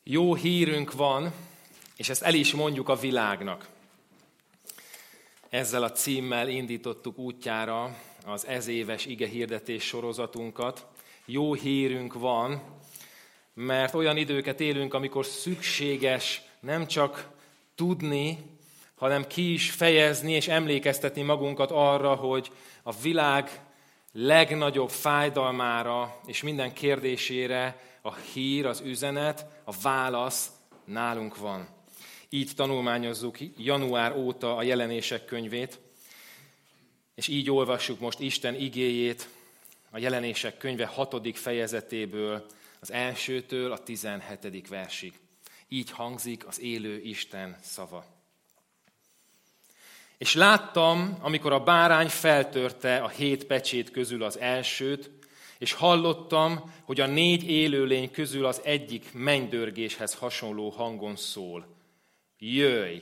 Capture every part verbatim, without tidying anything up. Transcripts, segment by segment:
Jó hírünk van, és ezt el is mondjuk a világnak. Ezzel a címmel indítottuk útjára az ezéves igehirdetés sorozatunkat. Jó hírünk van, mert olyan időket élünk, amikor szükséges nem csak tudni, hanem ki is fejezni és emlékeztetni magunkat arra, hogy a világ legnagyobb fájdalmára és minden kérdésére a hír, az üzenet, a válasz nálunk van. Így tanulmányozzuk január óta a Jelenések könyvét, és így olvassuk most Isten igéjét a Jelenések könyve hatodik fejezetéből, az elsőtől a tizenhetedik versig. Így hangzik az élő Isten szava. És láttam, amikor a bárány feltörte a hét pecsét közül az elsőt, és hallottam, hogy a négy élőlény közül az egyik mennydörgéshez hasonló hangon szól. Jöjj!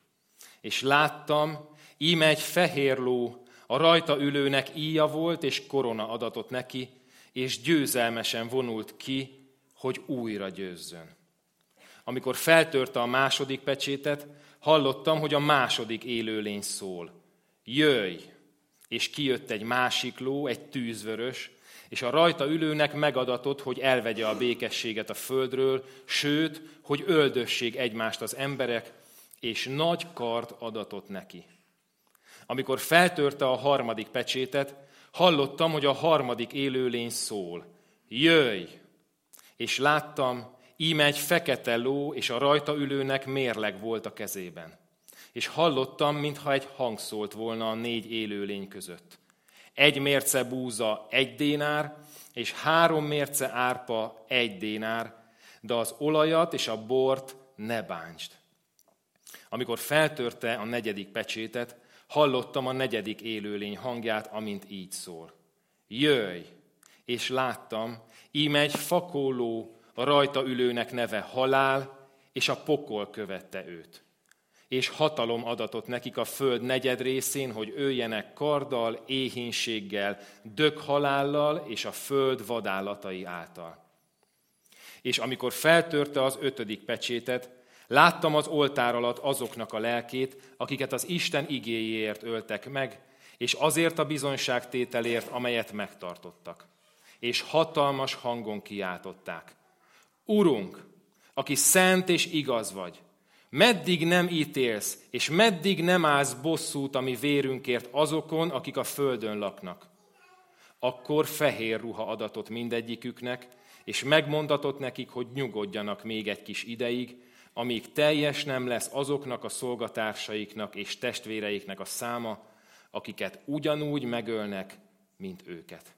És láttam, íme egy fehér ló, a rajta ülőnek íja volt, és korona adatott neki, és győzelmesen vonult ki, hogy újra győzzön. Amikor feltörte a második pecsétet, hallottam, hogy a második élőlény szól. Jöjj! És kijött egy másik ló, egy tűzvörös, és a rajta ülőnek megadatott, hogy elvegye a békességet a földről, sőt, hogy öldössék egymást az emberek, és nagy kard adatott neki. Amikor feltörte a harmadik pecsétet, hallottam, hogy a harmadik élőlény szól. Jöjj! És láttam, íme egy fekete ló, és a rajta ülőnek mérleg volt a kezében. És hallottam, mintha egy hang szólt volna a négy élőlény között. Egy mérce búza egy dénár, és három mérce árpa egy dénár, de az olajat és a bort ne bántsd. Amikor feltörte a negyedik pecsétet, hallottam a negyedik élőlény hangját, amint így szól. Jöjj! És láttam, íme egy fakóló, a rajta ülőnek neve halál, és a pokol követte őt. És hatalom adatott nekik a föld negyed részén, hogy öljenek karddal, éhínséggel, döghalállal és a föld vadállatai által. És amikor feltörte az ötödik pecsétet, láttam az oltár alatt azoknak a lelkét, akiket az Isten igéjéért öltek meg, és azért a bizonyságtételért, amelyet megtartottak. És hatalmas hangon kiáltották. Urunk, aki szent és igaz vagy, meddig nem ítélsz, és meddig nem állsz bosszút a mi vérünkért azokon, akik a földön laknak? Akkor fehér ruha adatott mindegyiküknek, és megmondatott nekik, hogy nyugodjanak még egy kis ideig, amíg teljes nem lesz azoknak a szolgatársaiknak és testvéreiknek a száma, akiket ugyanúgy megölnek, mint őket.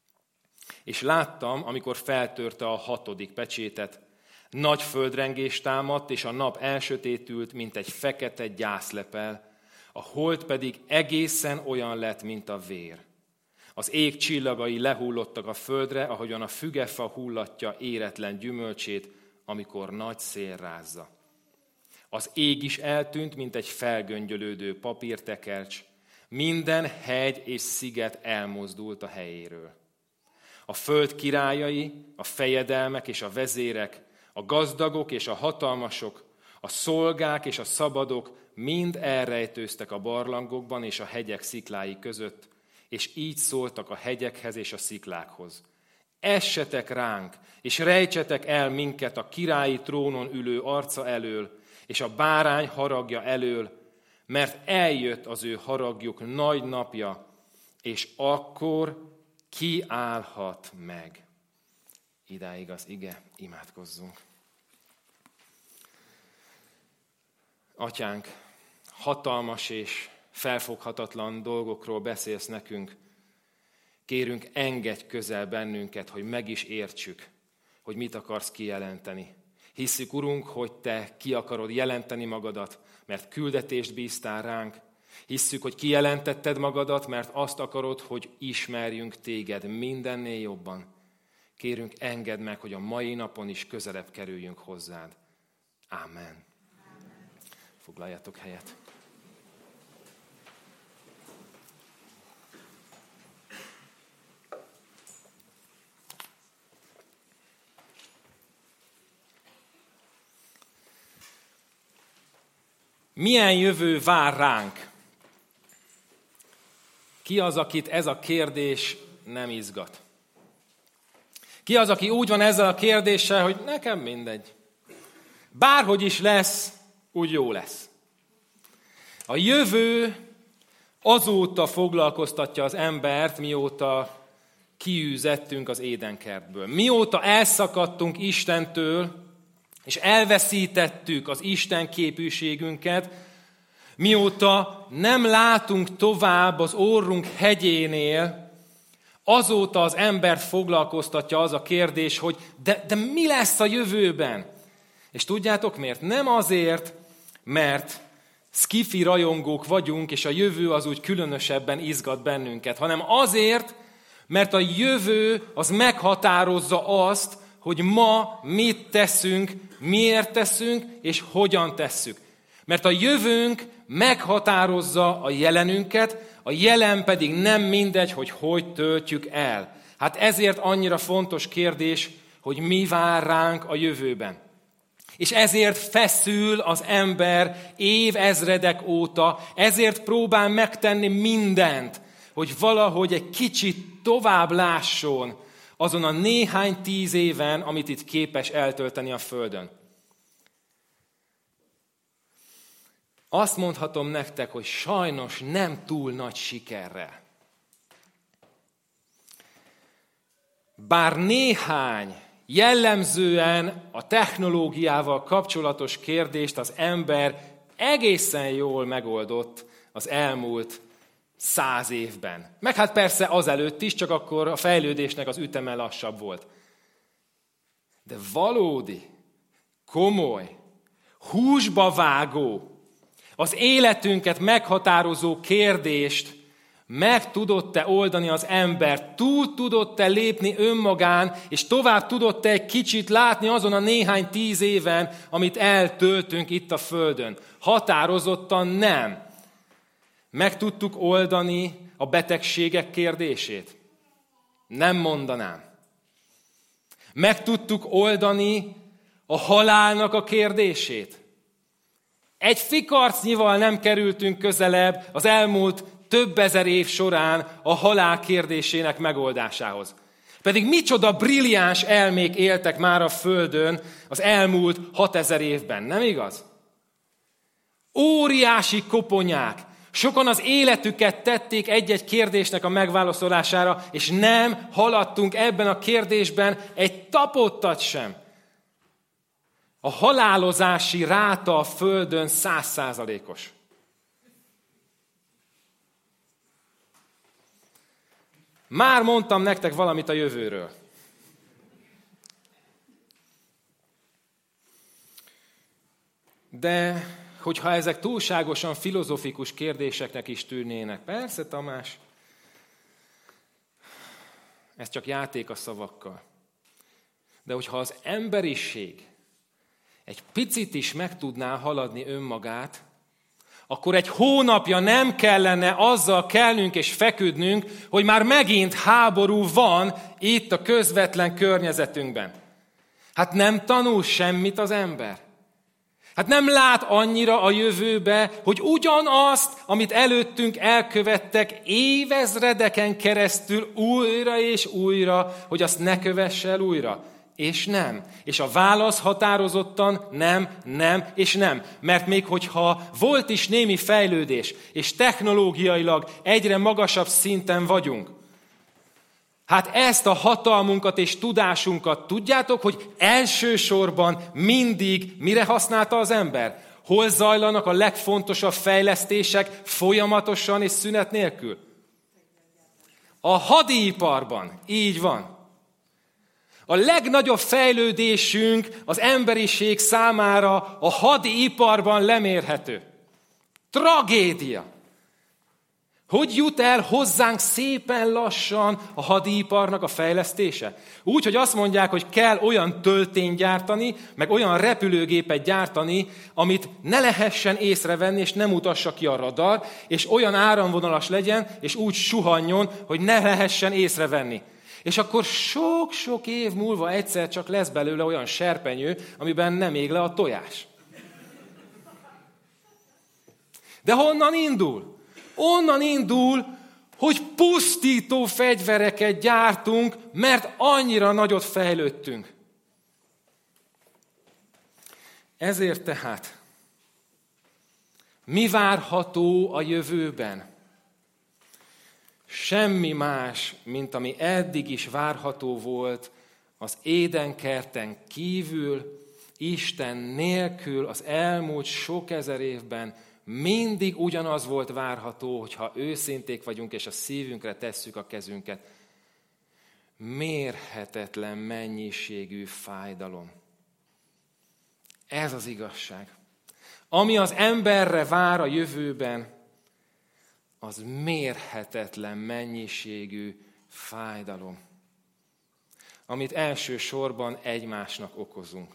És láttam, amikor feltörte a hatodik pecsétet, nagy földrengés támadt, és a nap elsötétült, mint egy fekete gyászlepel, a hold pedig egészen olyan lett, mint a vér. Az ég csillagai lehullottak a földre, ahogyan a fügefa hullatja éretlen gyümölcsét, amikor nagy szél rázza. Az ég is eltűnt, mint egy felgöngyölődő papírtekercs, minden hegy és sziget elmozdult a helyéről. A föld királyai, a fejedelmek és a vezérek, a gazdagok és a hatalmasok, a szolgák és a szabadok mind elrejtőztek a barlangokban és a hegyek sziklái között, és így szóltak a hegyekhez és a sziklákhoz. Essetek ránk, és rejtsetek el minket a királyi trónon ülő arca elől, és a bárány haragja elől, mert eljött az ő haragjuk nagy napja, és akkor ki állhat meg? Idáig az ige, imádkozzunk. Atyánk, hatalmas és felfoghatatlan dolgokról beszélsz nekünk. Kérünk, engedj közel bennünket, hogy meg is értsük, hogy mit akarsz kijelenteni. Hisszük, Urunk, hogy Te ki akarod jelenteni magadat, mert küldetést bíztál ránk. Hisszük, hogy kijelentetted magadat, mert azt akarod, hogy ismerjünk Téged mindennél jobban. Kérünk, engedd meg, hogy a mai napon is közelebb kerüljünk hozzád. Ámen. Foglaljatok helyet. Milyen jövő vár ránk? Ki az, akit ez a kérdés nem izgat? Ki az, aki úgy van ezzel a kérdéssel, hogy nekem mindegy. Bárhogy is lesz, úgy jó lesz. A jövő azóta foglalkoztatja az embert, mióta kiűzettünk az Édenkertből. Mióta elszakadtunk Istentől, és elveszítettük az Isten képűségünket, mióta nem látunk tovább az orrunk hegyénél, azóta az embert foglalkoztatja az a kérdés, hogy de, de mi lesz a jövőben? És tudjátok miért? Nem azért, mert szkifi rajongók vagyunk, és a jövő az úgy különösebben izgat bennünket, hanem azért, mert a jövő az meghatározza azt, hogy ma mit teszünk, miért teszünk, és hogyan tesszük. Mert a jövőnk meghatározza a jelenünket, a jelen pedig nem mindegy, hogy hogy töltjük el. Hát ezért annyira fontos kérdés, hogy mi vár ránk a jövőben. És ezért feszül az ember évezredek óta, ezért próbál megtenni mindent, hogy valahogy egy kicsit tovább lásson azon a néhány tíz éven, amit itt képes eltölteni a Földön. Azt mondhatom nektek, hogy sajnos nem túl nagy sikerrel. Bár néhány jellemzően a technológiával kapcsolatos kérdést az ember egészen jól megoldott az elmúlt száz évben. Meg hát persze azelőtt is, csak akkor a fejlődésnek az üteme lassabb volt. De valódi, komoly, húsba vágó, az életünket meghatározó kérdést meg tudott-e oldani az ember, túl tudott-e lépni önmagán, és tovább tudott-e egy kicsit látni azon a néhány tíz éven, amit eltöltünk itt a Földön? Határozottan nem. Meg tudtuk oldani a betegségek kérdését? Nem mondanám. Meg tudtuk oldani a halálnak a kérdését? Egy fikarcnyival nem kerültünk közelebb az elmúlt több ezer év során a halál kérdésének megoldásához. Pedig micsoda brilliáns elmék éltek már a Földön az elmúlt hatezer évben, nem igaz? Óriási koponyák. Sokan az életüket tették egy-egy kérdésnek a megválaszolására, és nem haladtunk ebben a kérdésben egy tapottat sem. A halálozási ráta a Földön száz százalékos. Már mondtam nektek valamit a jövőről. De hogyha ezek túlságosan filozofikus kérdéseknek is tűnnének, persze, Tamás, ez csak játék a szavakkal. De hogyha az emberiség egy picit is meg tudná haladni önmagát, akkor egy hónapja nem kellene azzal kelnünk és feküdnünk, hogy már megint háború van itt a közvetlen környezetünkben. Hát nem tanul semmit az ember. Hát nem lát annyira a jövőbe, hogy ugyanazt, amit előttünk elkövettek évezredeken keresztül újra és újra, hogy azt ne kövesse el újra. És nem. És a válasz határozottan nem, nem és nem. Mert még hogyha volt is némi fejlődés, és technológiailag egyre magasabb szinten vagyunk, hát ezt a hatalmunkat és tudásunkat tudjátok, hogy elsősorban mindig mire használta az ember? Hol zajlanak a legfontosabb fejlesztések folyamatosan és szünet nélkül? A hadiiparban. Így van. A legnagyobb fejlődésünk az emberiség számára a hadiiparban lemérhető. Tragédia. Hogy jut el hozzánk szépen lassan a hadiiparnak a fejlesztése? Úgy, hogy azt mondják, hogy kell olyan töltényt gyártani, meg olyan repülőgépet gyártani, amit ne lehessen észrevenni, és nem mutassa ki a radar, és olyan áramvonalas legyen, és úgy suhanjon, hogy ne lehessen észrevenni. És akkor sok-sok év múlva egyszer csak lesz belőle olyan serpenyő, amiben nem ég le a tojás. De honnan indul? Onnan indul, hogy pusztító fegyvereket gyártunk, mert annyira nagyot fejlődtünk. Ezért tehát mi várható a jövőben? Semmi más, mint ami eddig is várható volt az Édenkerten kívül, Isten nélkül az elmúlt sok ezer évben mindig ugyanaz volt várható, hogyha őszinték vagyunk és a szívünkre tesszük a kezünket. Mérhetetlen mennyiségű fájdalom. Ez az igazság. Ami az emberre vár a jövőben, az mérhetetlen mennyiségű fájdalom, amit elsősorban egymásnak okozunk.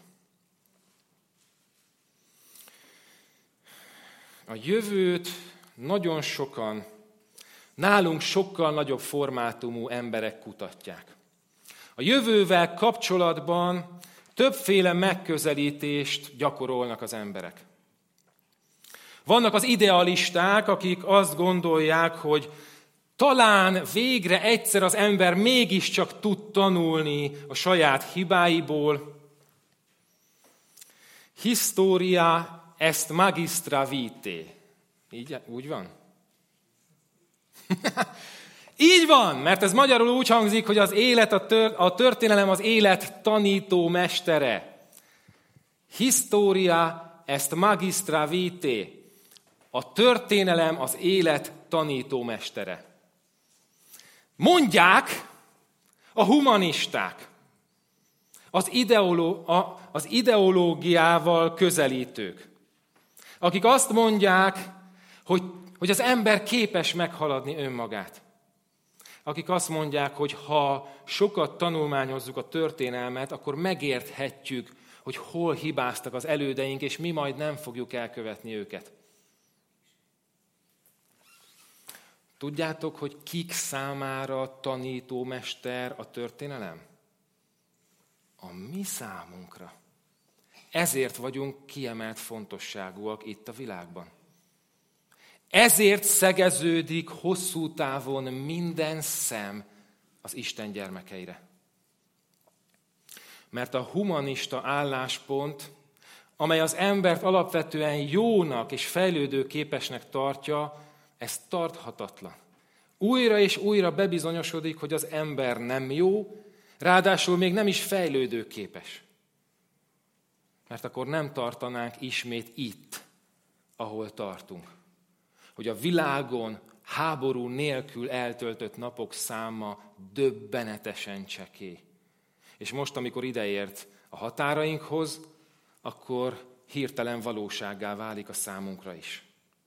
A jövőt nagyon sokan, nálunk sokkal nagyobb formátumú emberek kutatják. A jövővel kapcsolatban többféle megközelítést gyakorolnak az emberek. Vannak az idealisták, akik azt gondolják, hogy talán végre egyszer az ember mégiscsak tud tanulni a saját hibáiból. Historia est magistra vitae. Így, úgy van? Így van, mert ez magyarul úgy hangzik, hogy az élet, a, tör, a történelem az élet tanító mestere. Historia est magistra vitae. A történelem az élet tanító mestere. Mondják a humanisták, az, ideoló, a, az ideológiával közelítők, akik azt mondják, hogy, hogy az ember képes meghaladni önmagát. Akik azt mondják, hogy ha sokat tanulmányozzuk a történelmet, akkor megérthetjük, hogy hol hibáztak az elődeink, és mi majd nem fogjuk elkövetni őket. Tudjátok, hogy kik számára tanítómester a történelem? A mi számunkra. Ezért vagyunk kiemelt fontosságúak itt a világban. Ezért szegeződik hosszú távon minden szem az Isten gyermekeire. Mert a humanista álláspont, amely az embert alapvetően jónak és fejlődőképesnek tartja, ez tarthatatlan. Újra és újra bebizonyosodik, hogy az ember nem jó, ráadásul még nem is fejlődőképes. Mert akkor nem tartanánk ismét itt, ahol tartunk. Hogy a világon háború nélkül eltöltött napok száma döbbenetesen csekély. És most, amikor ideért a határainkhoz, akkor hirtelen valósággá válik a számunkra is.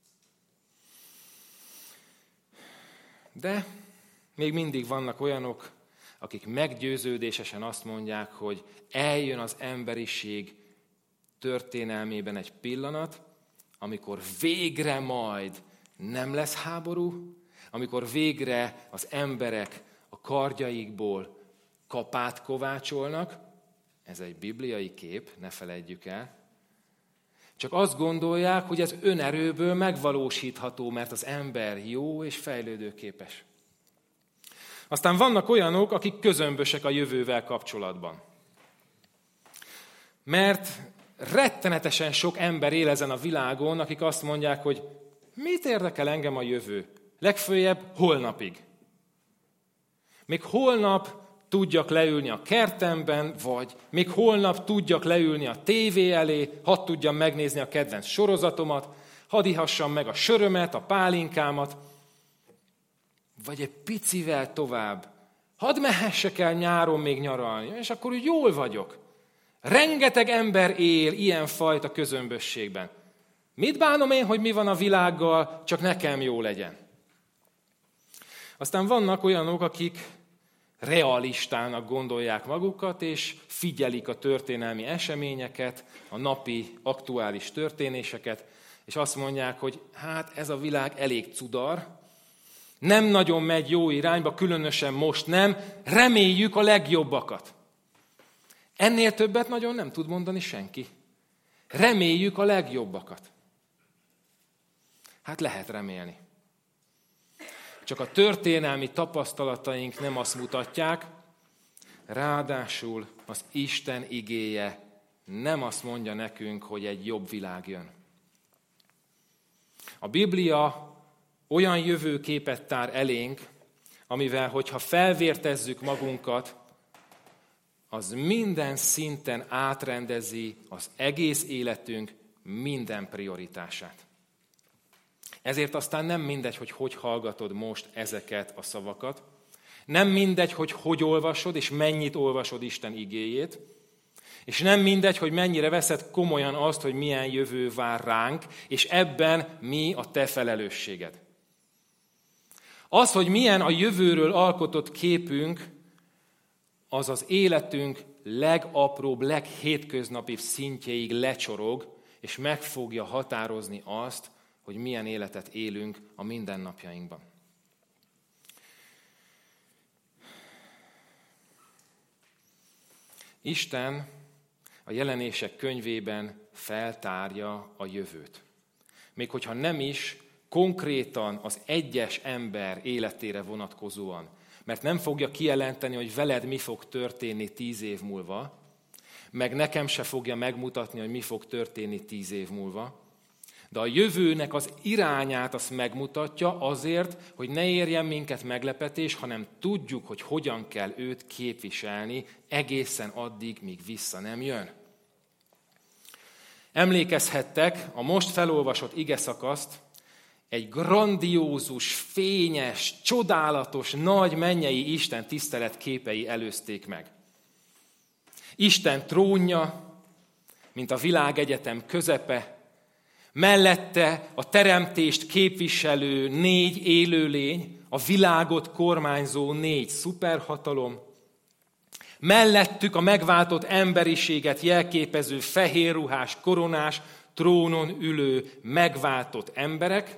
De még mindig vannak olyanok, akik meggyőződésesen azt mondják, hogy eljön az emberiség történelmében egy pillanat, amikor végre majd nem lesz háború, amikor végre az emberek a kardjaikból kapát kovácsolnak. Ez egy bibliai kép, ne feledjük el. Csak azt gondolják, hogy ez önerőből megvalósítható, mert az ember jó és fejlődőképes. Aztán vannak olyanok, akik közömbösek a jövővel kapcsolatban. Mert rettenetesen sok ember él ezen a világon, akik azt mondják, hogy mit érdekel engem a jövő? Legföljebb holnapig. Még holnap tudjak leülni a kertemben, vagy még holnap tudjak leülni a tévé elé, hadd tudjam megnézni a kedvenc sorozatomat, hadd ihassam meg a sörömet, a pálinkámat, vagy egy picivel tovább, hadd mehessek el nyáron még nyaralni, és akkor úgy jól vagyok. Rengeteg ember él ilyenfajta közömbösségben. Mit bánom én, hogy mi van a világgal, csak nekem jó legyen. Aztán vannak olyanok, akik realistának gondolják magukat, és figyelik a történelmi eseményeket, a napi aktuális történéseket, és azt mondják, hogy hát ez a világ elég cudar, nem nagyon megy jó irányba, különösen most nem, reméljük a legjobbakat. Ennél többet nagyon nem tud mondani senki. Reméljük a legjobbakat. Hát lehet remélni. Csak a történelmi tapasztalataink nem azt mutatják, ráadásul az Isten igéje nem azt mondja nekünk, hogy egy jobb világ jön. A Biblia olyan jövőképet tár elénk, amivel, hogyha felvértezzük magunkat, az minden szinten átrendezi az egész életünk minden prioritását. Ezért aztán nem mindegy, hogy hogy hallgatod most ezeket a szavakat, nem mindegy, hogy hogy olvasod, és mennyit olvasod Isten igéjét, és nem mindegy, hogy mennyire veszed komolyan azt, hogy milyen jövő vár ránk, és ebben mi a te felelősséged. Az, hogy milyen a jövőről alkotott képünk, az az életünk legapróbb, leghétköznapibb szintjéig lecsorog, és meg fogja határozni azt, hogy milyen életet élünk a mindennapjainkban. Isten a Jelenések könyvében feltárja a jövőt. Még hogyha nem is konkrétan az egyes ember életére vonatkozóan, mert nem fogja kijelenteni, hogy veled mi fog történni tíz év múlva, meg nekem se fogja megmutatni, hogy mi fog történni tíz év múlva, de a jövőnek az irányát azt megmutatja azért, hogy ne érjen minket meglepetés, hanem tudjuk, hogy hogyan kell őt képviselni egészen addig, míg vissza nem jön. Emlékezhettek, a most felolvasott igeszakaszt egy grandiózus, fényes, csodálatos, nagy mennyei Isten tisztelet képei előzték meg. Isten trónja, mint a világegyetem közepe, mellette a teremtést képviselő négy élőlény, a világot kormányzó négy szuperhatalom, mellettük a megváltott emberiséget jelképező fehérruhás, koronás, trónon ülő megváltott emberek,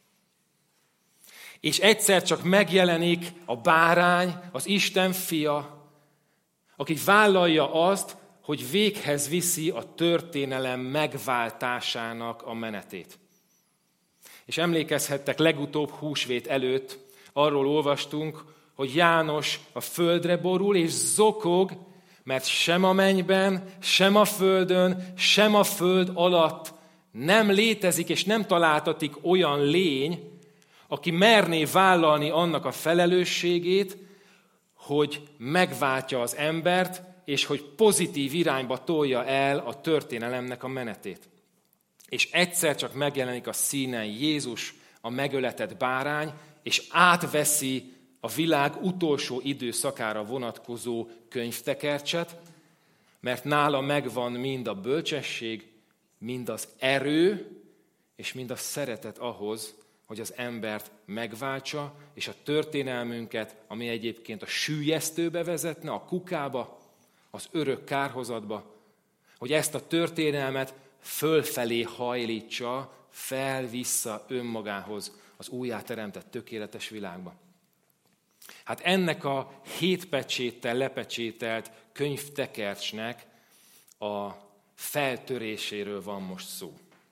és egyszer csak megjelenik a bárány, az Isten fia, aki vállalja azt, hogy véghez viszi a történelem megváltásának a menetét. És emlékezhettek, legutóbb húsvét előtt arról olvastunk, hogy János a földre borul és zokog, mert sem a mennyben, sem a földön, sem a föld alatt nem létezik és nem találtatik olyan lény, aki merné vállalni annak a felelősségét, hogy megváltja az embert, és hogy pozitív irányba tolja el a történelemnek a menetét. És egyszer csak megjelenik a színen Jézus, a megöletett bárány, és átveszi a világ utolsó időszakára vonatkozó könyvtekercset, mert nála megvan mind a bölcsesség, mind az erő, és mind a szeretet ahhoz, hogy az embert megváltsa, és a történelmünket, ami egyébként a süllyesztőbe vezetne, a kukába, az örök kárhozatba, hogy ezt a történelmet fölfelé hajlítsa, fel-vissza önmagához, az újjáteremtett tökéletes világba. Hát ennek a hét pecséttel lepecsételt könyvtekercsnek a feltöréséről van most szó.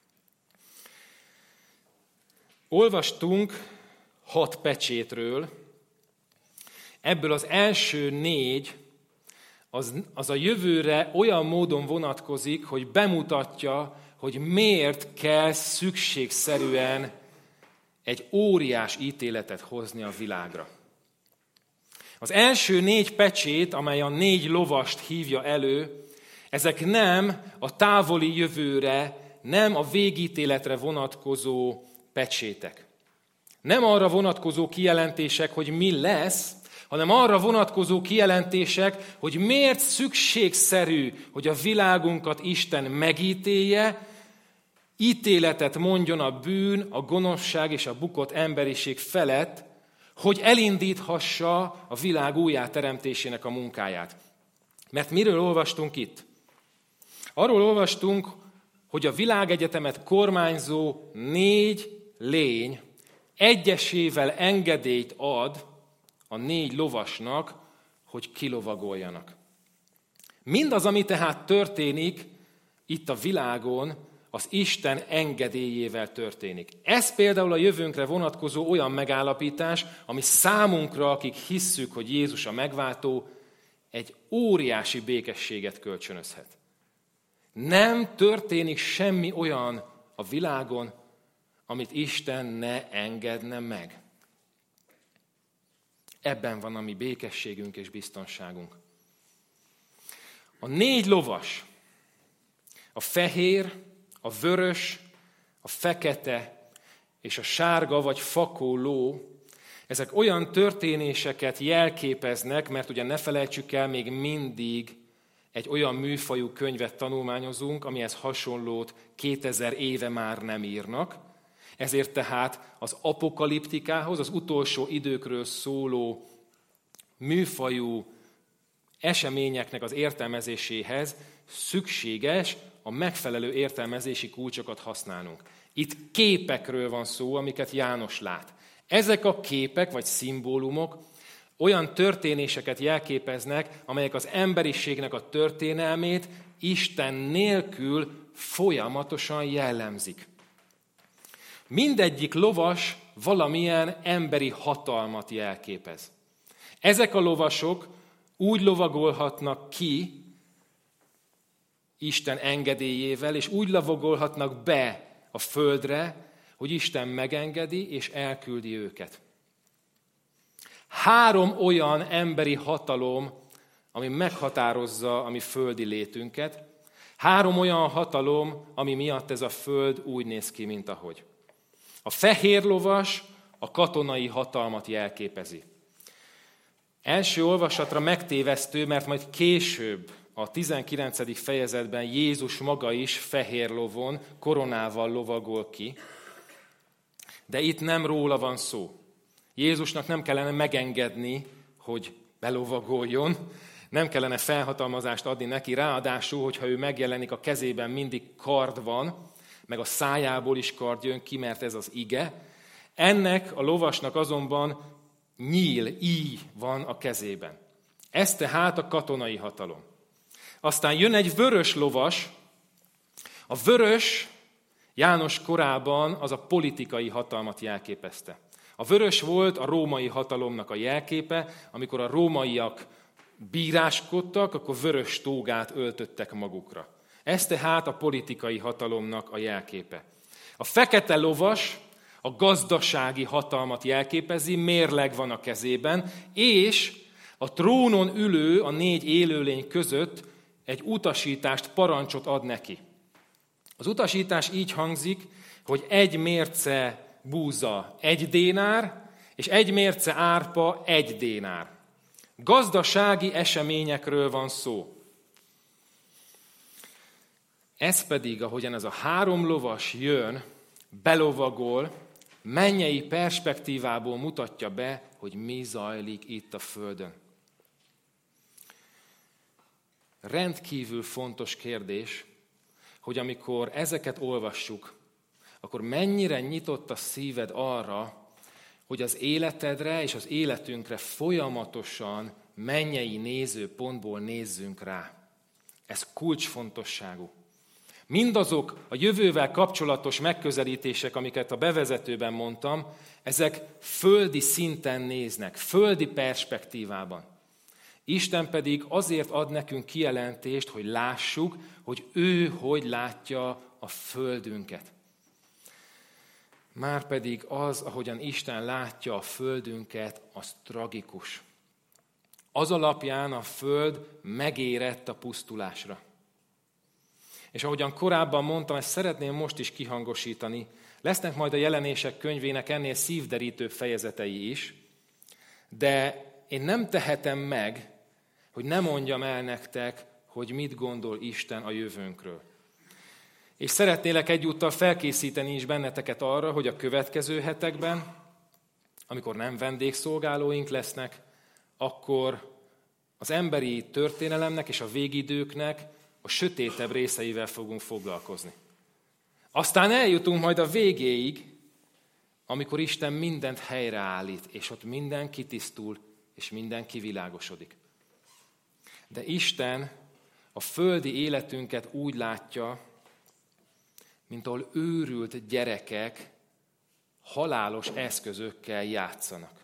Olvastunk hat pecsétről, ebből az első négy az, az a jövőre olyan módon vonatkozik, hogy bemutatja, hogy miért kell szükségszerűen egy óriás ítéletet hozni a világra. Az első négy pecsét, amely a négy lovast hívja elő, ezek nem a távoli jövőre, nem a végítéletre vonatkozó pecsétek. Nem arra vonatkozó kijelentések, hogy mi lesz, hanem arra vonatkozó kijelentések, hogy miért szükségszerű, hogy a világunkat Isten megítélje, ítéletet mondjon a bűn, a gonoszság és a bukott emberiség felett, hogy elindíthassa a világ újjáteremtésének a munkáját. Mert miről olvastunk itt? Arról olvastunk, hogy a világegyetemet kormányzó négy lény egyesével engedélyt ad a négy lovasnak, hogy kilovagoljanak. Mindaz, ami tehát történik itt a világon, az Isten engedélyével történik. Ez például a jövőnkre vonatkozó olyan megállapítás, ami számunkra, akik hisszük, hogy Jézus a megváltó, egy óriási békességet kölcsönözhet. Nem történik semmi olyan a világon, amit Isten ne engedne meg. Ebben van a mi békességünk és biztonságunk. A négy lovas, a fehér, a vörös, a fekete és a sárga vagy fakó ló, ezek olyan történéseket jelképeznek, mert ugye ne felejtsük el, még mindig egy olyan műfajú könyvet tanulmányozunk, amihez hasonlót kétezer éve már nem írnak. Ezért tehát az apokaliptikához, az utolsó időkről szóló műfajú eseményeknek az értelmezéséhez szükséges a megfelelő értelmezési kulcsokat használnunk. Itt képekről van szó, amiket János lát. Ezek a képek vagy szimbólumok olyan történéseket jelképeznek, amelyek az emberiségnek a történelmét Isten nélkül folyamatosan jellemzik. Mindegyik lovas valamilyen emberi hatalmat jelképez. Ezek a lovasok úgy lovagolhatnak ki Isten engedélyével, és úgy lovagolhatnak be a földre, hogy Isten megengedi és elküldi őket. Három olyan emberi hatalom, ami meghatározza a mi földi létünket. Három olyan hatalom, ami miatt ez a föld úgy néz ki, mint ahogy. A fehér lovas a katonai hatalmat jelképezi. Első olvasatra megtévesztő, mert majd később a tizenkilencedik fejezetben Jézus maga is fehér lovon, koronával lovagol ki. De itt nem róla van szó. Jézusnak nem kellene megengedni, hogy belovagoljon, nem kellene felhatalmazást adni neki, ráadásul, hogyha ő megjelenik, a kezében mindig kard van, meg a szájából is kard jön ki, mert ez az ige. Ennek a lovasnak azonban nyíl, íj van a kezében. Ez tehát a katonai hatalom. Aztán jön egy vörös lovas. A vörös János korában az a politikai hatalmat jelképezte. A vörös volt a római hatalomnak a jelképe, amikor a rómaiak bíráskodtak, akkor vörös tógát öltöttek magukra. Ez tehát a politikai hatalomnak a jelképe. A fekete lovas a gazdasági hatalmat jelképezi, mérleg van a kezében, és a trónon ülő a négy élőlény között egy utasítást, parancsot ad neki. Az utasítás így hangzik, hogy egy mérce búza egy dénár, és egy mérce árpa egy dénár. Gazdasági eseményekről van szó. Ez pedig, ahogyan ez a három lovas jön, belovagol, mennyei perspektívából mutatja be, hogy mi zajlik itt a földön. Rendkívül fontos kérdés, hogy amikor ezeket olvassuk, akkor mennyire nyitott a szíved arra, hogy az életedre és az életünkre folyamatosan mennyei nézőpontból nézzünk rá. Ez kulcsfontosságú. Mindazok a jövővel kapcsolatos megközelítések, amiket a bevezetőben mondtam, ezek földi szinten néznek, földi perspektívában. Isten pedig azért ad nekünk kijelentést, hogy lássuk, hogy ő hogy látja a földünket. Márpedig az, ahogyan Isten látja a földünket, az tragikus. Az alapján a föld megérett a pusztulásra. És ahogyan korábban mondtam, ezt szeretném most is kihangosítani, lesznek majd a Jelenések könyvének ennél szívderítőbb fejezetei is, de én nem tehetem meg, hogy ne mondjam el nektek, hogy mit gondol Isten a jövőnkről. És szeretnélek egyúttal felkészíteni is benneteket arra, hogy a következő hetekben, amikor nem vendégszolgálóink lesznek, akkor az emberi történelemnek és a végidőknek a sötétebb részeivel fogunk foglalkozni. Aztán eljutunk majd a végéig, amikor Isten mindent helyreállít, és ott minden kitisztul, és minden kivilágosodik. De Isten a földi életünket úgy látja, mint ahol őrült gyerekek halálos eszközökkel játszanak.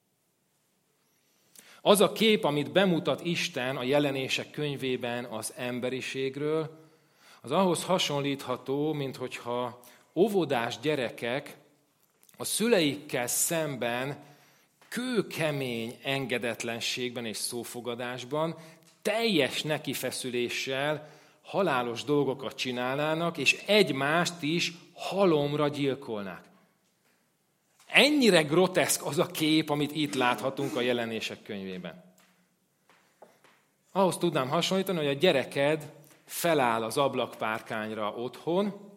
Az a kép, amit bemutat Isten a Jelenések könyvében az emberiségről, az ahhoz hasonlítható, mint hogyha óvodás gyerekek a szüleikkel szemben kőkemény engedetlenségben és szófogadásban, teljes nekifeszüléssel halálos dolgokat csinálnának, és egymást is halomra gyilkolnák. Ennyire groteszk az a kép, amit itt láthatunk a Jelenések könyvében. Ahhoz tudnám hasonlítani, hogy a gyereked feláll az ablakpárkányra otthon,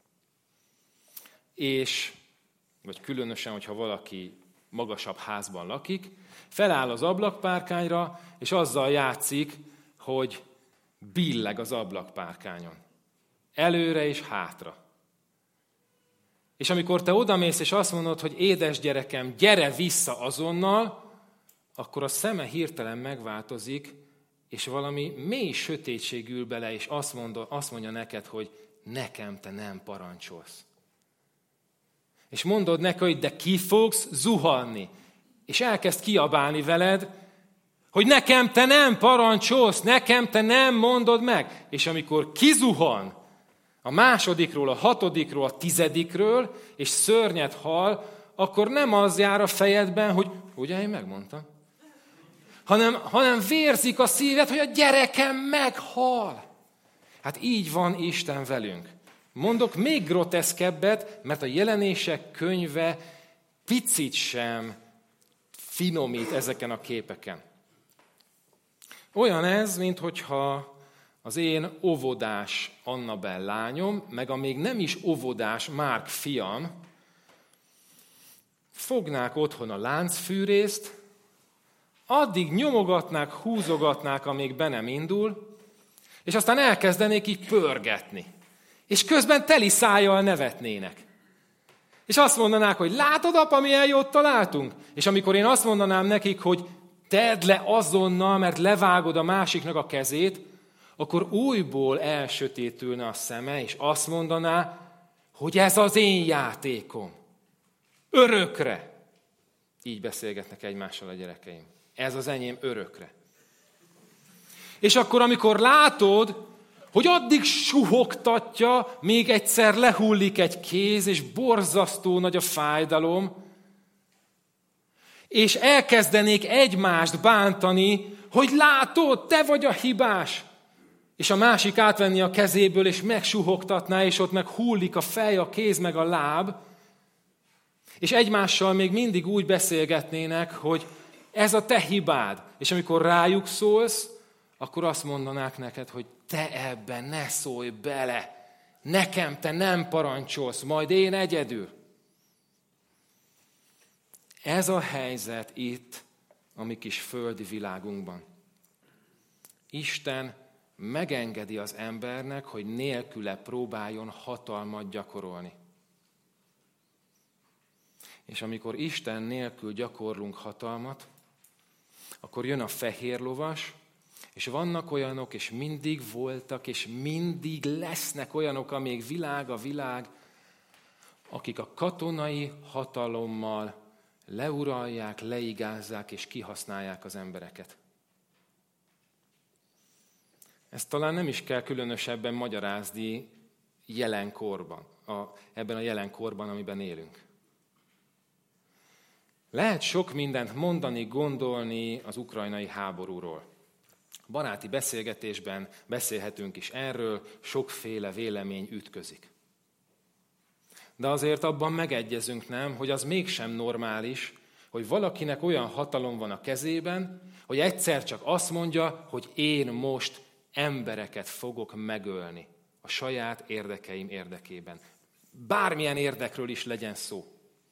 és, vagy különösen, hogyha valaki magasabb házban lakik, feláll az ablakpárkányra, és azzal játszik, hogy billeg az ablakpárkányon. Előre és hátra. És amikor te odamész, és azt mondod, hogy édes gyerekem, gyere vissza azonnal, akkor a szeme hirtelen megváltozik, és valami mély sötétség ül bele, és azt, mondod, azt mondja neked, hogy nekem te nem parancsolsz. És mondod neki, hogy de ki fogsz zuhanni. És elkezd kiabálni veled, hogy nekem te nem parancsolsz, nekem te nem mondod meg. És amikor kizuhan a másodikról, a hatodikról, a tizedikről, és szörnyet hall, akkor nem az jár a fejedben, hogy ugye én megmondtam, hanem, hanem vérzik a szíved, hogy a gyerekem meghal. Hát így van Isten velünk. Mondok még groteszkebbet, mert a Jelenések könyve picit sem finomít ezeken a képeken. Olyan ez, minthogyha az én óvodás Annabel lányom, meg a még nem is óvodás Márk fiam fognák otthon a láncfűrészt, addig nyomogatnák, húzogatnák, amíg be nem indul, és aztán elkezdenék így pörgetni. És közben teli szájjal nevetnének. És azt mondanák, hogy látod, apa, milyen jót találtunk? És amikor én azt mondanám nekik, hogy tedd le azonnal, mert levágod a másiknak a kezét, akkor újból elsötétülne a szeme, és azt mondaná, hogy ez az én játékom. Örökre. Így beszélgetnek egymással a gyerekeim. Ez az enyém örökre. És akkor, amikor látod, hogy addig suhogtatja, még egyszer lehullik egy kéz, és borzasztó nagy a fájdalom, és elkezdenék egymást bántani, hogy látod, te vagy a hibás, és a másik átvenni a kezéből, és megsuhogtatná, és ott meg hullik a fej, a kéz, meg a láb, és egymással még mindig úgy beszélgetnének, hogy ez a te hibád, és amikor rájuk szólsz, akkor azt mondanák neked, hogy te ebben ne szólj bele, nekem te nem parancsolsz, majd én egyedül. Ez a helyzet itt, a mi kis földi világunkban. Isten megengedi az embernek, hogy nélküle próbáljon hatalmat gyakorolni. És amikor Isten nélkül gyakorlunk hatalmat, akkor jön a fehér lovas, és vannak olyanok, és mindig voltak, és mindig lesznek olyanok, amíg világ a világ, akik a katonai hatalommal leuralják, leigázzák, és kihasználják az embereket. Ezt talán nem is kell különösebben magyarázni jelenkorban, a, ebben a jelenkorban, amiben élünk. Lehet sok mindent mondani, gondolni az ukrajnai háborúról. Baráti beszélgetésben beszélhetünk is erről, sokféle vélemény ütközik. De azért abban megegyezünk, nem, hogy az mégsem normális, hogy valakinek olyan hatalom van a kezében, hogy egyszer csak azt mondja, hogy én most embereket fogok megölni a saját érdekeim érdekében. Bármilyen érdekről is legyen szó.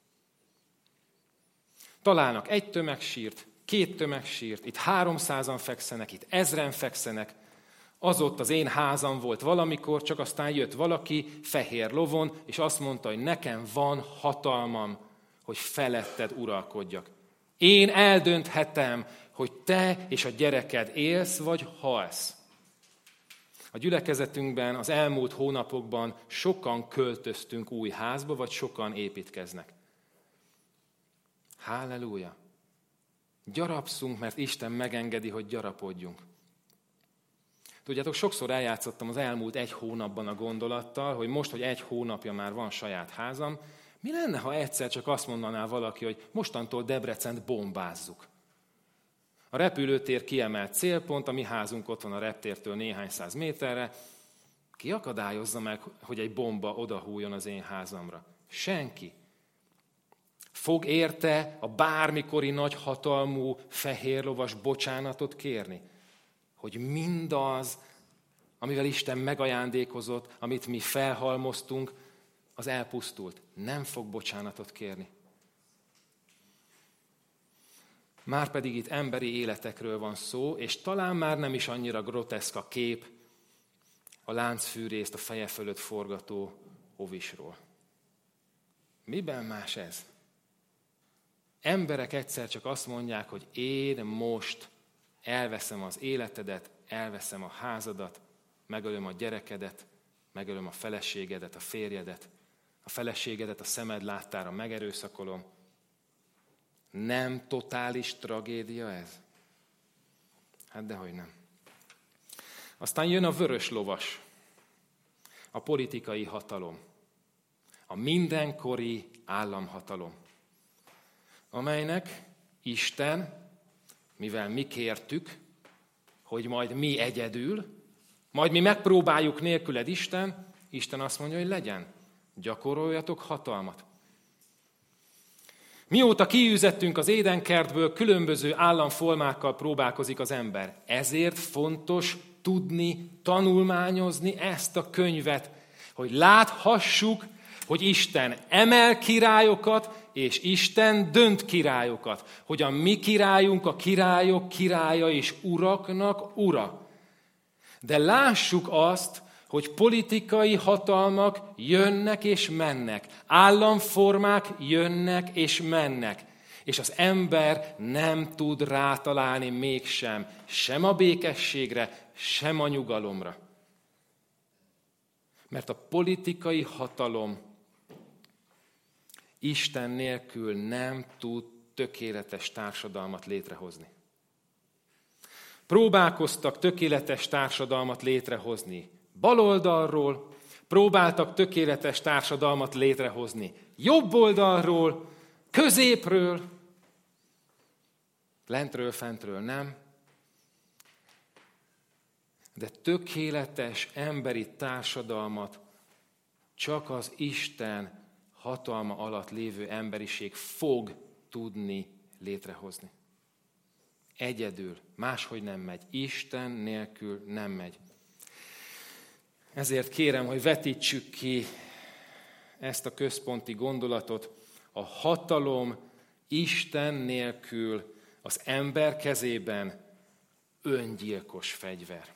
Találnak egy tömegsírt, két tömegsírt, itt háromszázan fekszenek, itt ezren fekszenek. Az ott az én házam volt valamikor, csak aztán jött valaki fehér lovon, és azt mondta, hogy nekem van hatalmam, hogy feletted uralkodjak. Én eldönthetem, hogy te és a gyereked élsz vagy halsz. A gyülekezetünkben az elmúlt hónapokban sokan költöztünk új házba, vagy sokan építkeznek. Halleluja! Gyarapszunk, mert Isten megengedi, hogy gyarapodjunk. Tudjátok, sokszor eljátszottam az elmúlt egy hónapban a gondolattal, hogy most, hogy egy hónapja már van saját házam, mi lenne, ha egyszer csak azt mondaná valaki, hogy mostantól Debrecent bombázzuk. A repülőtér kiemelt célpont, a mi házunk ott van a reptértől néhány száz méterre. Ki akadályozza meg, hogy egy bomba odahújjon az én házamra? Senki. Fog érte a bármikori nagy hatalmú fehérlovas bocsánatot kérni? Hogy mindaz, amivel Isten megajándékozott, amit mi felhalmoztunk, az elpusztult. Nem fog bocsánatot kérni. Márpedig itt emberi életekről van szó, és talán már nem is annyira groteszk a kép a láncfűrészt a feje fölött forgató ovisról. Miben más ez? Emberek egyszer csak azt mondják, hogy én most elveszem az életedet, elveszem a házadat, megölöm a gyerekedet, megölöm a feleségedet, a férjedet, a feleségedet a szemed láttára megerőszakolom. Nem totális tragédia ez? Hát dehogy nem. Aztán jön a vörös lovas, a politikai hatalom, a mindenkori államhatalom, amelynek Isten, mivel mi kértük, hogy majd mi egyedül, majd mi megpróbáljuk nélküled Isten, Isten azt mondja, hogy legyen, gyakoroljatok hatalmat. Mióta kiűzettünk az édenkertből, különböző államformákkal próbálkozik az ember. Ezért fontos tudni, tanulmányozni ezt a könyvet, hogy láthassuk, hogy Isten emel királyokat, és Isten dönt királyokat. Hogy a mi királyunk a királyok királya és uraknak ura. De lássuk azt, hogy politikai hatalmak jönnek és mennek, államformák jönnek és mennek, és az ember nem tud rátalálni mégsem, sem a békességre, sem a nyugalomra. Mert a politikai hatalom Isten nélkül nem tud tökéletes társadalmat létrehozni. Próbálkoztak tökéletes társadalmat létrehozni baloldalról, próbáltak tökéletes társadalmat létrehozni jobb oldalról, középről, lentről, fentről nem. De tökéletes emberi társadalmat csak az Isten hatalma alatt lévő emberiség fog tudni létrehozni. Egyedül, máshogy nem megy. Isten nélkül nem megy. Ezért kérem, hogy vetítsük ki ezt a központi gondolatot. A hatalom Isten nélkül az ember kezében öngyilkos fegyver.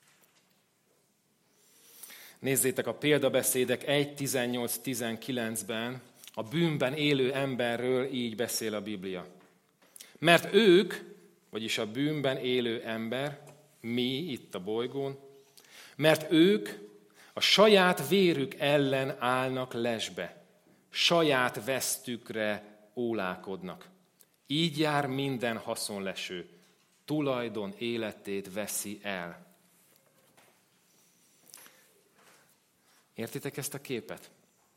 Nézzétek, a példabeszédek egy tizennyolc tizenkilencben a bűnben élő emberről így beszél a Biblia. Mert ők, vagyis a bűnben élő ember, mi itt a bolygón, mert ők a saját vérük ellen állnak lesbe, saját vesztükre ólálkodnak. Így jár minden haszonleső, tulajdon életét veszi el. Értitek ezt a képet?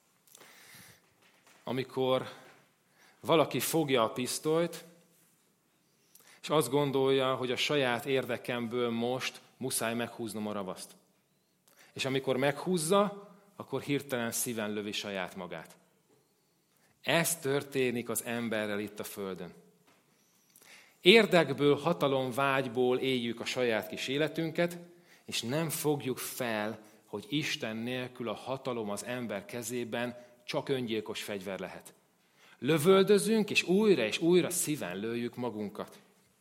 Amikor valaki fogja a pisztolyt, és azt gondolja, hogy a saját érdekemből most muszáj meghúznom a ravaszt. És amikor meghúzza, akkor hirtelen szíven lövi saját magát. Ez történik az emberrel itt a földön. Érdekből, hatalomvágyból éljük a saját kis életünket, és nem fogjuk fel, hogy Isten nélkül a hatalom az ember kezében csak öngyilkos fegyver lehet. Lövöldözünk, és újra és újra szíven lőjük magunkat.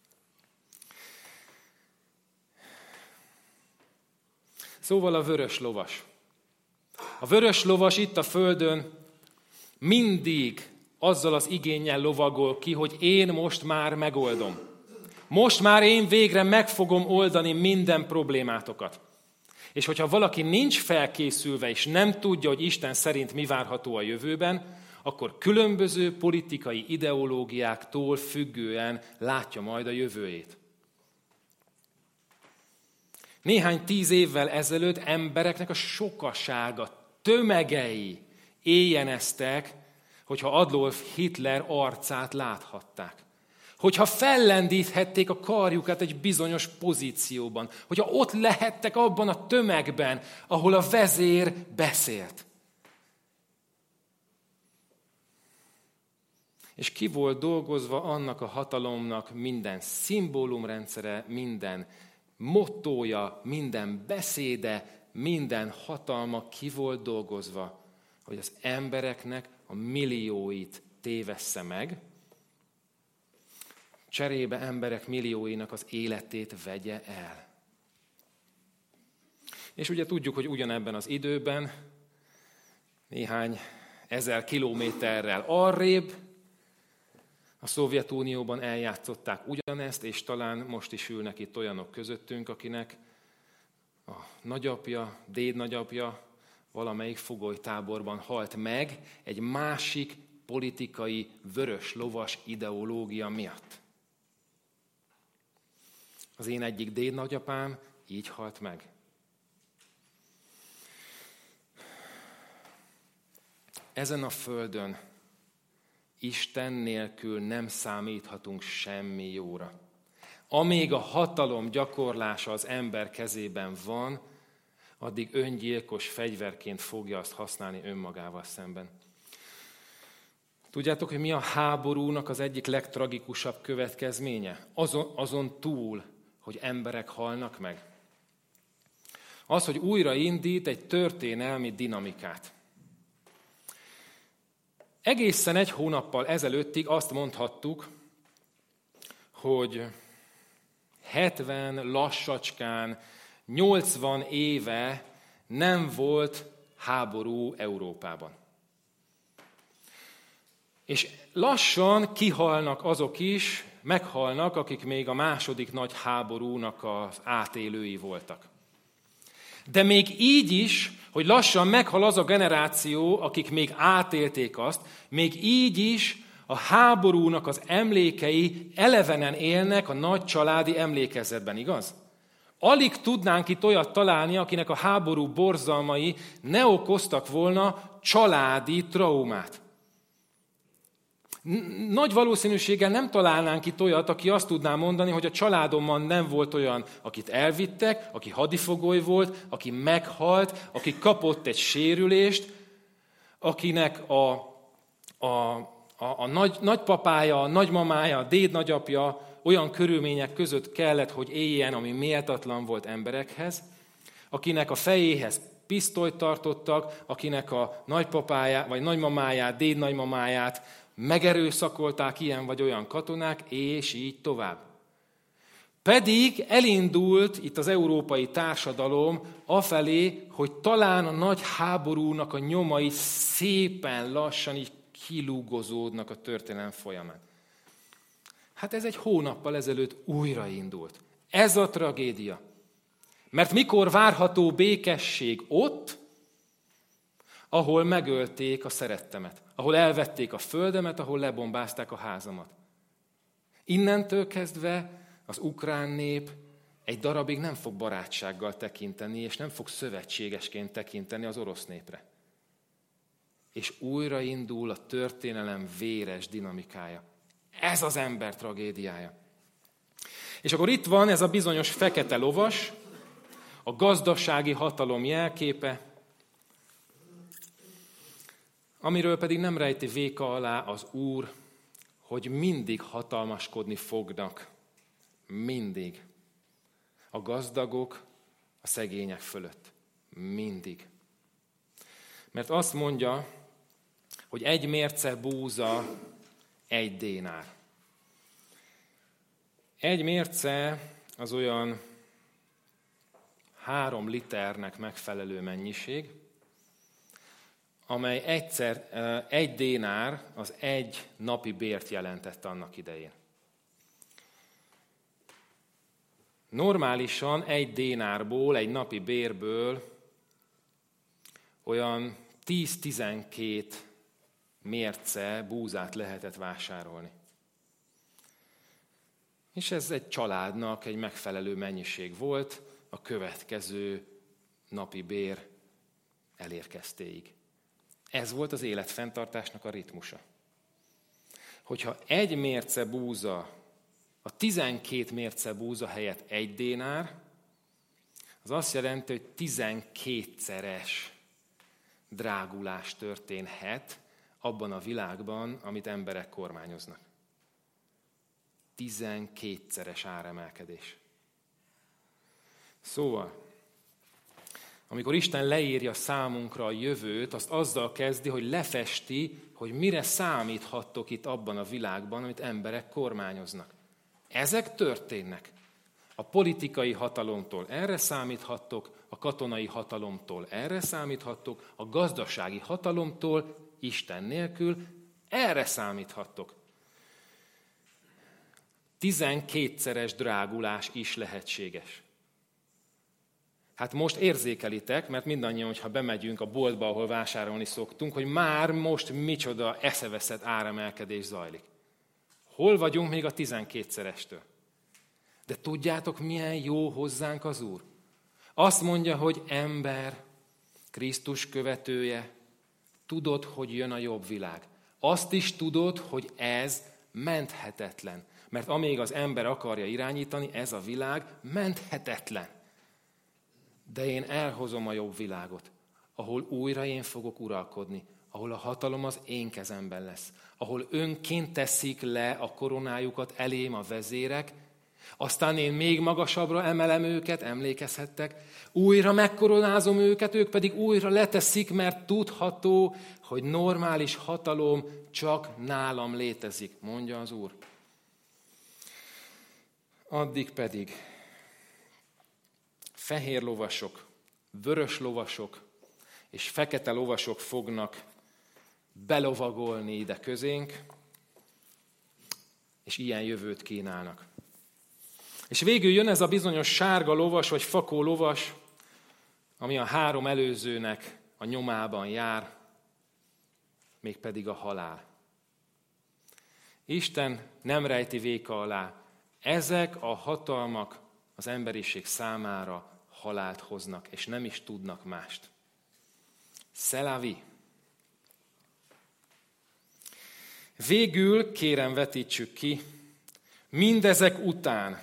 Szóval a vörös lovas. A vörös lovas itt a földön mindig azzal az igénnyel lovagol ki, hogy én most már megoldom. Most már én végre meg fogom oldani minden problémátokat. És hogyha valaki nincs felkészülve, és nem tudja, hogy Isten szerint mi várható a jövőben, akkor különböző politikai ideológiáktól függően látja majd a jövőjét. Néhány tíz évvel ezelőtt embereknek a sokasága, tömegei éjjeneztek, hogyha Adolf Hitler arcát láthatták. Hogyha fellendíthették a karjukat egy bizonyos pozícióban. Hogyha ott lehettek abban a tömegben, ahol a vezér beszélt. És ki volt dolgozva annak a hatalomnak minden szimbólumrendszere, minden mottója, minden beszéde, minden hatalma ki volt dolgozva, hogy az embereknek a millióit tévessze meg, cserébe emberek millióinak az életét vegye el. És ugye tudjuk, hogy ugyanebben az időben, néhány ezer kilométerrel arrébb, a Szovjetunióban eljátszották ugyanezt, és talán most is ülnek itt olyanok közöttünk, akinek a nagyapja, dédnagyapja valamelyik fogolytáborban halt meg egy másik politikai vörös lovas ideológia miatt. Az én egyik dédnagyapám így halt meg. Ezen a földön Isten nélkül nem számíthatunk semmi jóra. Amíg a hatalom gyakorlása az ember kezében van, addig öngyilkos fegyverként fogja azt használni önmagával szemben. Tudjátok, hogy mi a háborúnak az egyik legtragikusabb következménye? Azon, azon túl, hogy emberek halnak meg. Az, hogy újraindít egy történelmi dinamikát. Egészen egy hónappal ezelőttig azt mondhattuk, hogy hetven lassacskán, nyolcvan éve nem volt háború Európában. És lassan kihalnak azok is, meghalnak, akik még a második nagy háborúnak az átélői voltak. De még így is, hogy lassan meghal az a generáció, akik még átélték azt, még így is a háborúnak az emlékei elevenen élnek a nagy családi emlékezetben, igaz? Alig tudnánk itt olyat találni, akinek a háború borzalmai ne okoztak volna családi traumát. Nagy valószínűséggel nem találnánk itt olyat, aki azt tudná mondani, hogy a családomban nem volt olyan, akit elvittek, aki hadifogoly volt, aki meghalt, aki kapott egy sérülést, akinek a, a, a, a nagy, nagypapája, a nagymamája, a dédnagyapja olyan körülmények között kellett, hogy éljen, ami méltatlan volt emberekhez, akinek a fejéhez pisztolyt tartottak, akinek a nagypapáját, vagy nagymamáját, dédnagymamáját megerőszakolták ilyen vagy olyan katonák, és így tovább. Pedig elindult itt az európai társadalom afelé, hogy talán a nagy háborúnak a nyomai szépen lassan így kilúgozódnak a történelem folyamán. Hát ez egy hónappal ezelőtt újraindult. Ez a tragédia. Mert mikor várható békesség ott, ahol megölték a szerettemet, ahol elvették a földemet, ahol lebombázták a házamat. Innentől kezdve az ukrán nép egy darabig nem fog barátsággal tekinteni, és nem fog szövetségesként tekinteni az orosz népre. És újraindul a történelem véres dinamikája. Ez az ember tragédiája. És akkor itt van ez a bizonyos fekete lovas, a gazdasági hatalom jelképe, amiről pedig nem rejti véka alá az Úr, hogy mindig hatalmaskodni fognak. Mindig. A gazdagok a szegények fölött. Mindig. Mert azt mondja, hogy egy mérce búza, egy dénár. Egy mérce az olyan három liternek megfelelő mennyiség, amely egyszer, egy dénár az egy napi bért jelentett annak idején. Normálisan egy dénárból, egy napi bérből olyan tíz-tizenkét mérce búzát lehetett vásárolni. És ez egy családnak egy megfelelő mennyiség volt a következő napi bér elérkeztéig. Ez volt az életfenntartásnak a ritmusa. Hogyha egy mérce búza, a tizenkét mérce búza helyett egy dénár, az azt jelenti, hogy tizenkétszeres drágulás történhet abban a világban, amit emberek kormányoznak. Tizenkétszeres áremelkedés. Szóval, amikor Isten leírja számunkra a jövőt, azt azzal kezdi, hogy lefesti, hogy mire számíthattok itt abban a világban, amit emberek kormányoznak. Ezek történnek. A politikai hatalomtól erre számíthattok, a katonai hatalomtól erre számíthattok, a gazdasági hatalomtól Isten nélkül erre számíthattok. Tizenkétszeres drágulás is lehetséges. Hát most érzékelitek, mert mindannyian, hogyha bemegyünk a boltba, ahol vásárolni szoktunk, hogy már most micsoda eszeveszett áremelkedés zajlik. Hol vagyunk még a tizenkétszerestől? De tudjátok, milyen jó hozzánk az Úr? Azt mondja, hogy ember, Krisztus követője, tudod, hogy jön a jobb világ. Azt is tudod, hogy ez menthetetlen. Mert amíg az ember akarja irányítani, ez a világ menthetetlen. De én elhozom a jobb világot, ahol újra én fogok uralkodni, ahol a hatalom az én kezemben lesz, ahol önként teszik le a koronájukat elém a vezérek, aztán én még magasabbra emelem őket, emlékezhettek, újra megkoronázom őket, ők pedig újra leteszik, mert tudható, hogy normális hatalom csak nálam létezik, mondja az Úr. Addig pedig fehér lovasok, vörös lovasok és fekete lovasok fognak belovagolni ide közénk, és ilyen jövőt kínálnak. És végül jön ez a bizonyos sárga lovas, vagy fakó lovas, ami a három előzőnek a nyomában jár, mégpedig a halál. Isten nem rejti véka alá. Ezek a hatalmak az emberiség számára halált hoznak, és nem is tudnak mást. Szelavi. Végül, kérem, vetítsük ki, mindezek után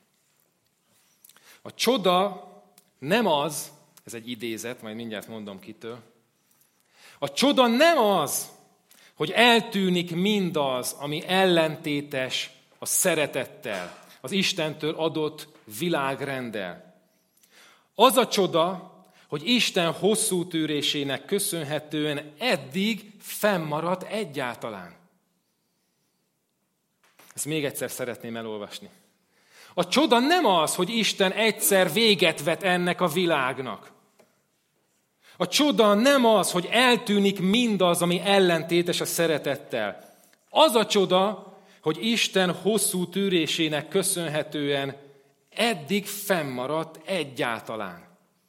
a csoda nem az, ez egy idézet, majd mindjárt mondom kitől, a csoda nem az, hogy eltűnik mindaz, ami ellentétes a szeretettel, az Istentől adott világrenddel. Az a csoda, hogy Isten hosszú tűrésének köszönhetően eddig fennmaradt egyáltalán. Ezt még egyszer szeretném elolvasni. A csoda nem az, hogy Isten egyszer véget vet ennek a világnak. A csoda nem az, hogy eltűnik mindaz, ami ellentétes a szeretettel. Az a csoda, hogy Isten hosszú tűrésének köszönhetően eddig fennmaradt egyáltalán.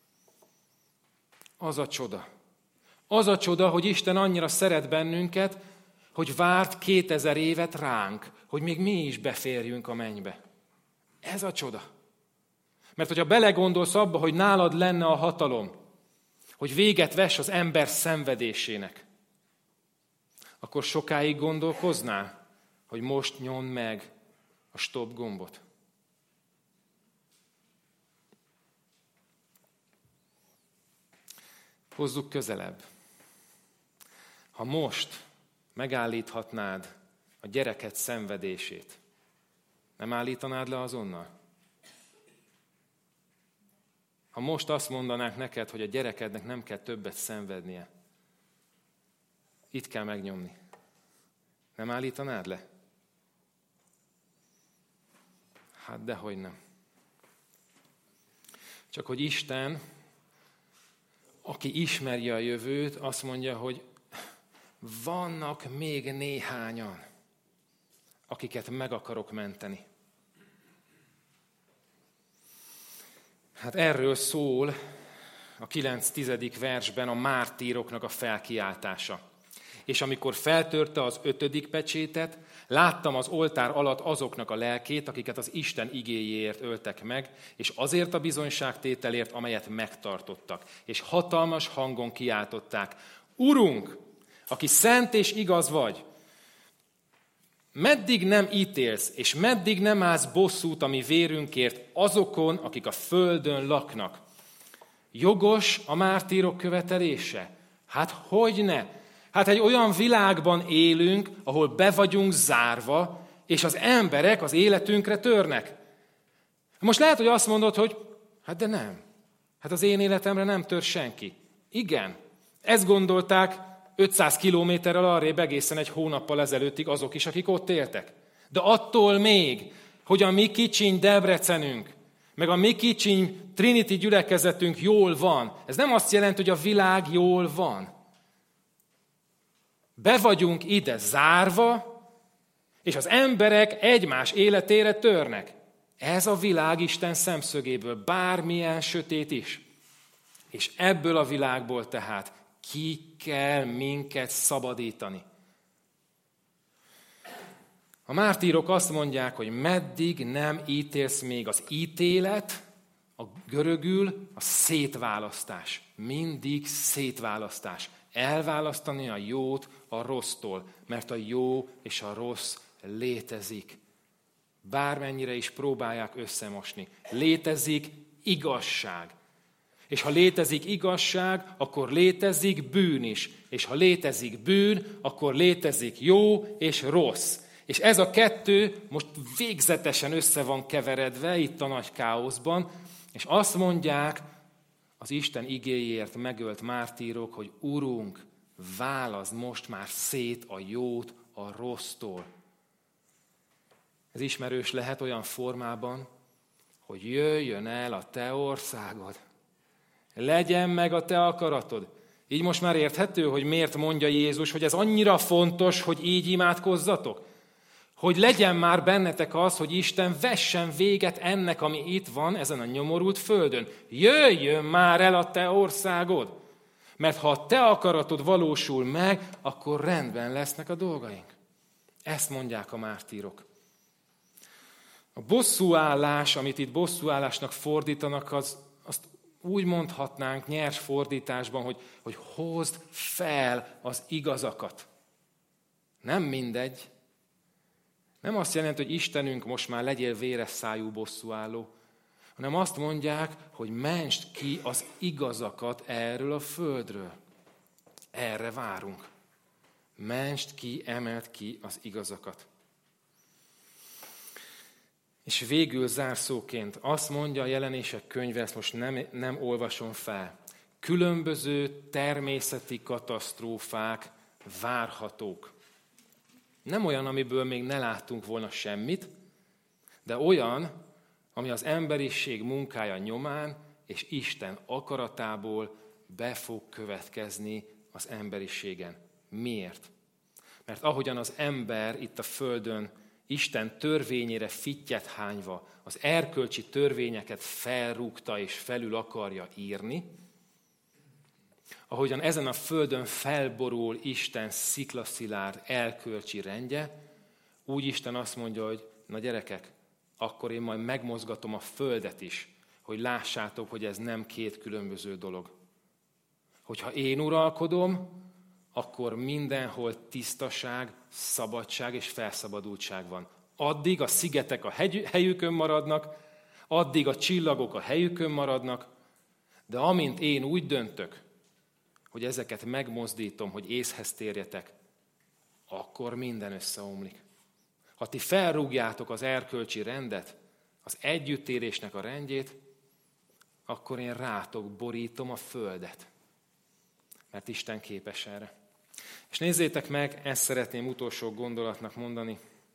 Az a csoda. Az a csoda, hogy Isten annyira szeret bennünket, hogy várt kétezer évet ránk, hogy még mi is beférjünk a mennybe. Ez a csoda. Mert hogyha belegondolsz abba, hogy nálad lenne a hatalom, hogy véget vess az ember szenvedésének, akkor sokáig gondolkoznál, hogy most nyomd meg a stop gombot. Hozzuk közelebb. Ha most megállíthatnád a gyereket szenvedését, nem állítanád le azonnal? Ha most azt mondanák neked, hogy a gyerekednek nem kell többet szenvednie, itt kell megnyomni, nem állítanád le? Hát dehogy nem. Csak hogy Isten, aki ismeri a jövőt, azt mondja, hogy vannak még néhányan, akiket meg akarok menteni. Hát erről szól a kilenc-tizedik versben a mártíroknak a felkiáltása. És amikor feltörte az ötödik pecsétet, láttam az oltár alatt azoknak a lelkét, akiket az Isten igéjéért öltek meg, és azért a bizonyságtételért, amelyet megtartottak. És hatalmas hangon kiáltották: Urunk, aki szent és igaz vagy, meddig nem ítélsz, és meddig nem állsz bosszút a mi vérünkért azokon, akik a földön laknak? Jogos a mártírok követelése? Hát hogyne? Hát egy olyan világban élünk, ahol be vagyunk zárva, és az emberek az életünkre törnek. Most lehet, hogy azt mondod, hogy hát de nem. Hát az én életemre nem tör senki. Igen, ezt gondolták ötszáz kilométerrel arrébb egészen egy hónappal ezelőttig azok is, akik ott éltek. De attól még, hogy a mi kicsiny Debrecenünk, meg a mi kicsiny Trinity gyülekezetünk jól van, ez nem azt jelenti, hogy a világ jól van. Be vagyunk ide zárva, és az emberek egymás életére törnek. Ez a világ Isten szemszögéből, bármilyen sötét is. És ebből a világból tehát ki kell minket szabadítani. A mártírok azt mondják, hogy meddig nem ítélsz még. Az ítélet, a görögül a szétválasztás. Mindig szétválasztás. Elválasztani a jót a rossztól, mert a jó és a rossz létezik. Bármennyire is próbálják összemosni. Létezik igazság. És ha létezik igazság, akkor létezik bűn is. És ha létezik bűn, akkor létezik jó és rossz. És ez a kettő most végzetesen össze van keveredve itt a nagy káoszban, és azt mondják az Isten igéjéért megölt mártírok, hogy Urunk, válaszd most már szét a jót a rossztól. Ez ismerős lehet olyan formában, hogy jöjjön el a te országod. Legyen meg a te akaratod. Így most már érthető, hogy miért mondja Jézus, hogy ez annyira fontos, hogy így imádkozzatok. Hogy legyen már bennetek az, hogy Isten vessen véget ennek, ami itt van, ezen a nyomorult földön. Jöjjön már el a te országod. Mert ha a te akaratod valósul meg, akkor rendben lesznek a dolgaink. Ezt mondják a mártírok. A bosszúállás, amit itt bosszúállásnak fordítanak, az, azt úgy mondhatnánk nyers fordításban, hogy, hogy hozd fel az igazakat. Nem mindegy. Nem azt jelenti, hogy Istenünk most már legyél véres szájú bosszúálló, hanem azt mondják, hogy mentsd ki az igazakat erről a földről. Erre várunk. Mentsd ki, emeld ki az igazakat. És végül zárszóként azt mondja a Jelenések könyve, ezt most nem, nem olvasom fel. Különböző természeti katasztrófák várhatók. Nem olyan, amiből még ne láttunk volna semmit, de olyan, ami az emberiség munkája nyomán és Isten akaratából be fog következni az emberiségen. Miért? Mert ahogyan az ember itt a földön Isten törvényére fittyet hányva az erkölcsi törvényeket felrúgta és felül akarja írni, ahogyan ezen a földön felborul Isten sziklaszilárd erkölcsi rendje, úgy Isten azt mondja, hogy na gyerekek, akkor én majd megmozgatom a földet is, hogy lássátok, hogy ez nem két különböző dolog. Hogyha én uralkodom, akkor mindenhol tisztaság, szabadság és felszabadultság van. Addig a szigetek a helyükön maradnak, addig a csillagok a helyükön maradnak, de amint én úgy döntök, hogy ezeket megmozdítom, hogy észhez térjetek, akkor minden összeomlik. Ha ti felrúgjátok az erkölcsi rendet, az együttérésnek a rendjét, akkor én rátok borítom a földet. Mert Isten képes erre. És nézzétek meg, ezt szeretném utolsó gondolatnak mondani.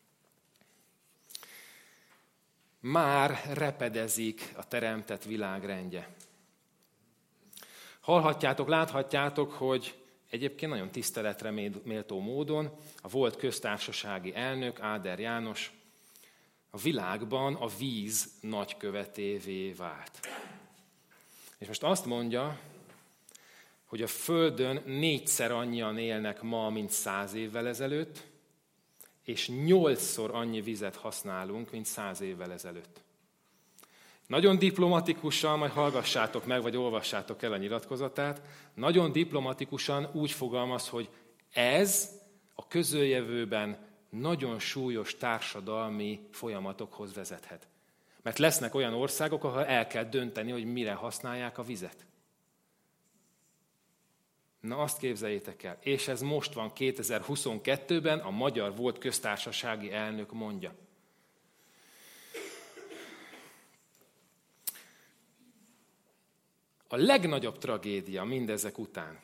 Már repedezik a teremtett világ rendje. Hallhatjátok, láthatjátok, hogy egyébként nagyon tiszteletre méltó módon a volt köztársasági elnök, Áder János, a világban a víz nagykövetévé vált. És most azt mondja, hogy a Földön négyszer annyian élnek ma, mint száz évvel ezelőtt, és nyolcszor annyi vizet használunk, mint száz évvel ezelőtt. Nagyon diplomatikusan, majd hallgassátok meg, vagy olvassátok el a nyilatkozatát, nagyon diplomatikusan úgy fogalmaz, hogy ez a közeljövőben nagyon súlyos társadalmi folyamatokhoz vezethet. Mert lesznek olyan országok, ahol el kell dönteni, hogy mire használják a vizet. Na azt képzeljétek el, és ez most van kétezer-huszonkettőben, a magyar volt köztársasági elnök mondja. A legnagyobb tragédia mindezek után,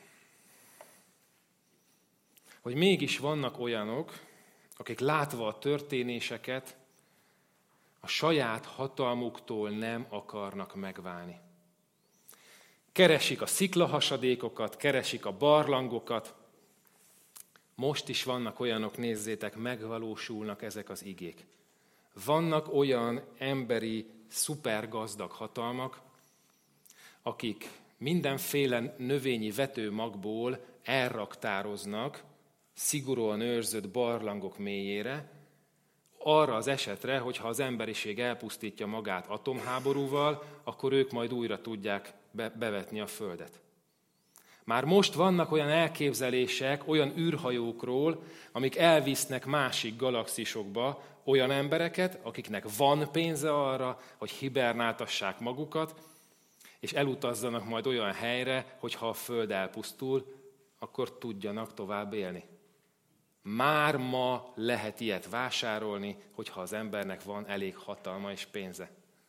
hogy mégis vannak olyanok, akik látva a történéseket, a saját hatalmuktól nem akarnak megválni. Keresik a sziklahasadékokat, keresik a barlangokat. Most is vannak olyanok, nézzétek, megvalósulnak ezek az igék. Vannak olyan emberi, szupergazdag hatalmak, akik mindenféle növényi vetőmagból elraktároznak szigorúan őrzött barlangok mélyére, arra az esetre, hogyha az emberiség elpusztítja magát atomháborúval, akkor ők majd újra tudják bevetni a Földet. Már most vannak olyan elképzelések, olyan űrhajókról, amik elvisznek másik galaxisokba olyan embereket, akiknek van pénze arra, hogy hibernáltassák magukat, és elutazzanak majd olyan helyre, hogy ha a Föld elpusztul, akkor tudjanak tovább élni. Már ma lehet ilyet vásárolni, hogyha az embernek van elég hatalma és pénze.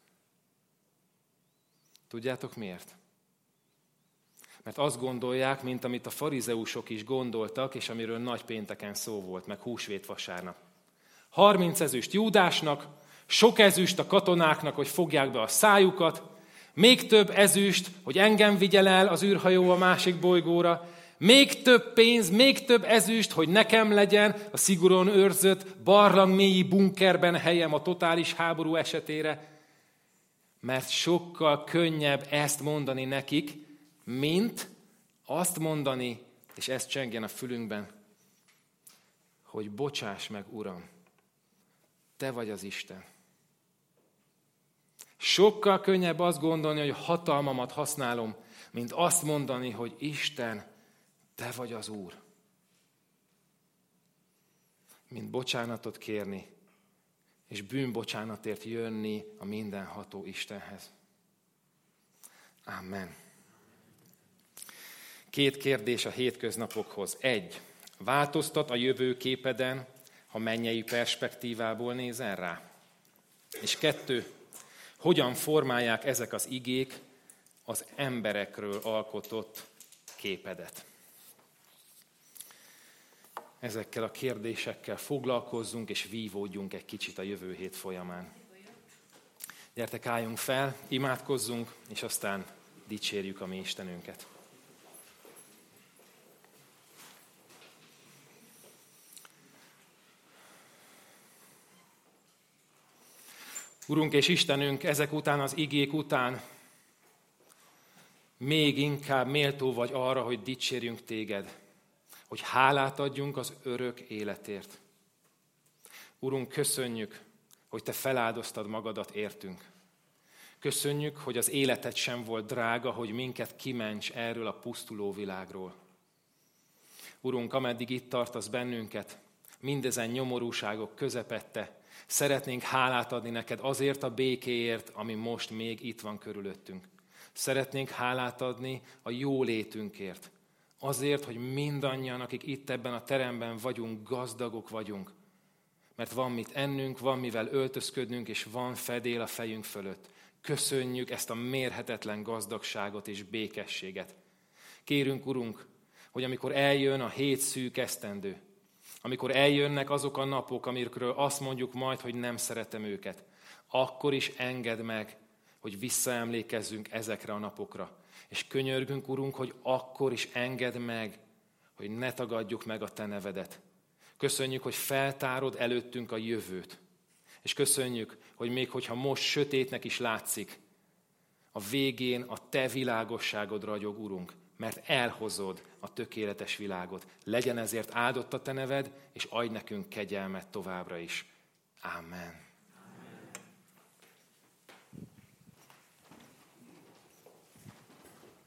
Tudjátok miért? Mert azt gondolják, mint amit a farizeusok is gondoltak, és amiről nagy pénteken szó volt, meg húsvét vasárnap. harminc ezüst Júdásnak, sok ezüst a katonáknak, hogy fogják be a szájukat, még több ezüst, hogy engem vigyen el az űrhajó a másik bolygóra, még több pénz, még több ezüst, hogy nekem legyen a szigorúan őrzött barlangmélyi bunkerben helyem a totális háború esetére, mert sokkal könnyebb ezt mondani nekik, mint azt mondani, és ezt csengjen a fülünkben, hogy bocsáss meg, Uram, te vagy az Isten. Sokkal könnyebb azt gondolni, hogy a hatalmamat használom, mint azt mondani, hogy Isten, te vagy az Úr. Mint bocsánatot kérni, és bűnbocsánatért jönni a mindenható Istenhez. Amen. Két kérdés a hétköznapokhoz. Egy, változtat a jövőképeden, ha mennyei perspektívából nézel rá? És kettő, hogyan formálják ezek az igék az emberekről alkotott képedet? Ezekkel a kérdésekkel foglalkozzunk, és vívódjunk egy kicsit a jövő hét folyamán. Gyertek, álljunk fel, imádkozzunk, és aztán dicsérjük a mi Istenünket. Urunk és Istenünk, ezek után, az igék után még inkább méltó vagy arra, hogy dicsérjünk téged, hogy hálát adjunk az örök életért. Urunk, köszönjük, hogy te feláldoztad magadat értünk. Köszönjük, hogy az életed sem volt drága, hogy minket kiments erről a pusztuló világról. Urunk, ameddig itt tartasz bennünket, mindezen nyomorúságok közepette, szeretnénk hálát adni neked azért a békéért, ami most még itt van körülöttünk. Szeretnénk hálát adni a jólétünkért. Azért, hogy mindannyian, akik itt ebben a teremben vagyunk, gazdagok vagyunk. Mert van mit ennünk, van mivel öltözködnünk, és van fedél a fejünk fölött. Köszönjük ezt a mérhetetlen gazdagságot és békességet. Kérünk, Urunk, hogy amikor eljön a hét szűk esztendő, amikor eljönnek azok a napok, amikről azt mondjuk majd, hogy nem szeretem őket, akkor is engedd meg, hogy visszaemlékezzünk ezekre a napokra. És könyörgünk, Urunk, hogy akkor is engedd meg, hogy ne tagadjuk meg a te nevedet. Köszönjük, hogy feltárod előttünk a jövőt. És köszönjük, hogy még hogyha most sötétnek is látszik, A végén a te világosságod ragyog, Urunk, mert elhozod a tökéletes világot. Legyen ezért áldott a te neved, és adj nekünk kegyelmet továbbra is. Amen.